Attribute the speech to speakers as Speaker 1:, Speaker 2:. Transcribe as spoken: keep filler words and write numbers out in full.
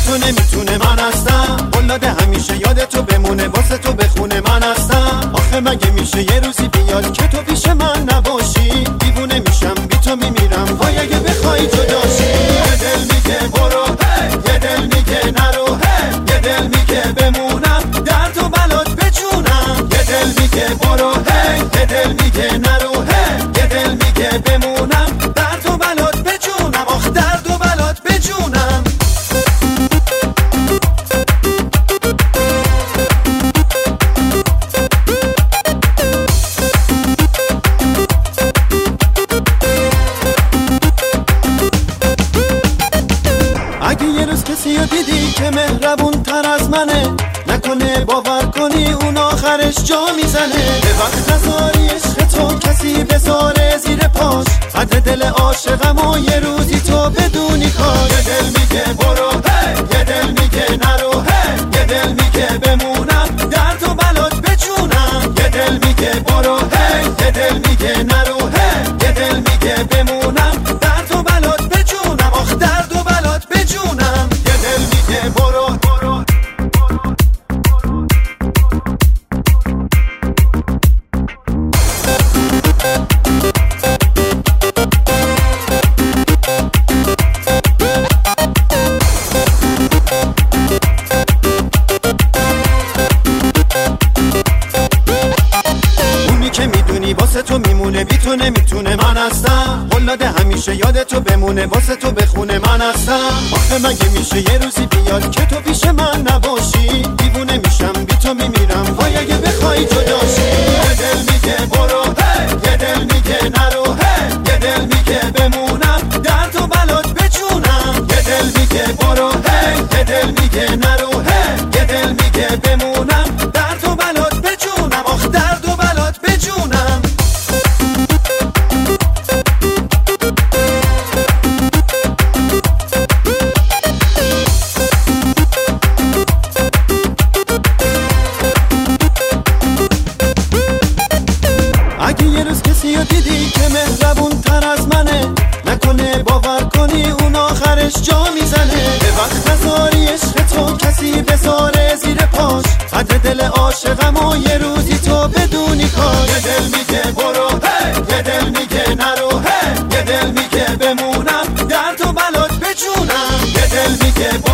Speaker 1: تو نمیتونه من هستم، قلاده همیشه یاد تو بمونه، واسه تو بخونه من هستم. آخه مگه میشه یه روزی بیاد که تو پیش من نباشی؟ دیوونه میشم بی تو میمیرم، وای اگه بخوای جداشی. یه دل میگه برو، یه دل میگه نرو، یه دل میگه بمونم در تو بلات بجونم. یه دل میگه برو، یه دل میگه نرو، یه دل میگه بمونم در تو بلات بجونم. آخ در تو بلات بجونم. اگه یه روز کسی رو دیدی که مهربون تر از منه، نکنه باور کنی اون آخرش جا میزنه. به وقت نذاری عشق تو کسی بذاره زیر پاش، قدر دل عاشقم و یه روزی تو بدونی کاش. یه دل میگه برو، یه دل میگه نرو، یه دل میگه بمونم در تو بلات بجونم. یه دل میگه برو، یه دل میگه نرو، یه دل میگه بمونم در تو بلات بجونم. آخ در تو بلات بجونم. یه دل میگه برو، برو واسه تو میمونه، بی تو نمیتونه من هستم. قلاده همیشه یاد تو بمونه، واسه تو بخونه من هستم. آخه مگه میشه یه روزی بیاد که تو پیش من نباشی؟ دیوونه میشم بی تو میمیرم، وای اگه بخوای جداشی. یه دل میگه برو، یه دل میگه نرو، یه دل میگه بمونم در تو بلات بجونم. یه دل میگه برو، یه دل میگه نرو، یه دل میگه بمونم در تو بلات بجونم. آخ در تو بلات بجونم. اگه یه روز کسی رو دیدی که مهربون تر از منه، نکنه باور کنی اون آخرش جا میزنه. به وقت نذاری عشق تو کسی بذاره زیر پاش، قدر دل عاشقم و یه روزی تو بدونی کاش. یه دل میگه برو، یه دل میگه نرو، یه دل میگه بمونم در تو بلات بجونم. یه دل میگه